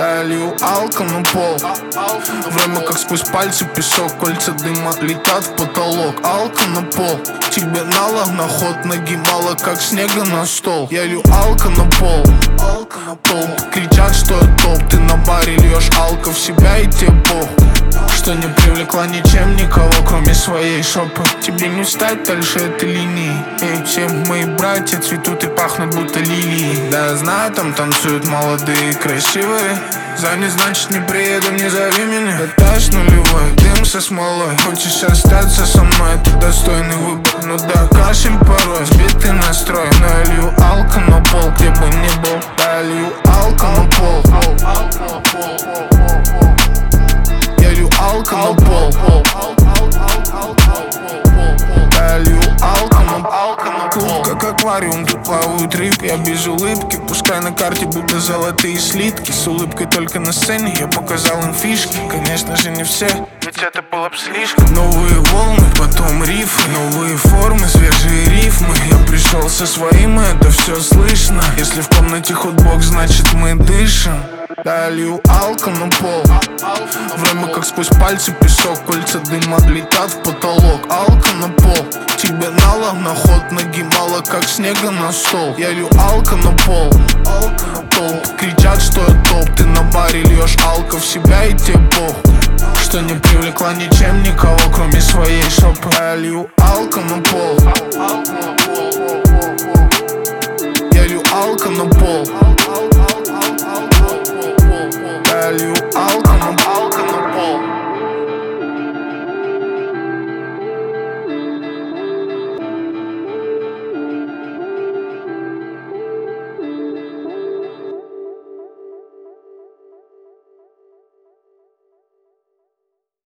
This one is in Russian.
Я лью алко на пол. Время как сквозь пальцы песок, кольца дыма летят в потолок. Алко на пол, тебе налог на ход, ноги мало как снега на стол. Я лью алко на пол, пол. Кричат, что я топ, ты на баре льешь алко в себя и тебе пох. Что не привлекла ничем никого, кроме своей шопы. Тебе не встать дальше этой линии. Эй, все мои братья цветут и пахнут будто лилии. Да, я знаю, там танцуют молодые и красивые. Занят, значит не приеду, не зови меня. Этаж нулевой, дым со смолой. Хочешь остаться со мной, это достойный выбор. Ну да, кашель порой, сбитый настрой. Но я лью алко на пол, где бы ни был. Я лью алко на пол. Я лью алко на пол. Я лью алко на пол. Как аквариум, тут плавают рыбки. Я без улыбки, пускай на карте будто золотые слитки. С улыбкой только на сцене я показал им фишки. Конечно же не все, ведь это было б слишком. Новые волны, потом рифы, новые формы, свежие рифмы. Я пришел со своим, и это все слышно. Если в комнате хотбокс, значит мы дышим. Я лью алко на пол. Время как сквозь пальцы песок, кольца дыма летят в потолок. Алко на пол, тебе налог на ход, ноги мало как снега на стол. Я лью алко на пол, кричат, что я топ, ты на баре льешь алко в себя и тебе пох. Что не привлекла ничем никого, кроме своей шопы. Я лью алко на пол. Я лью алко на пол. Я лью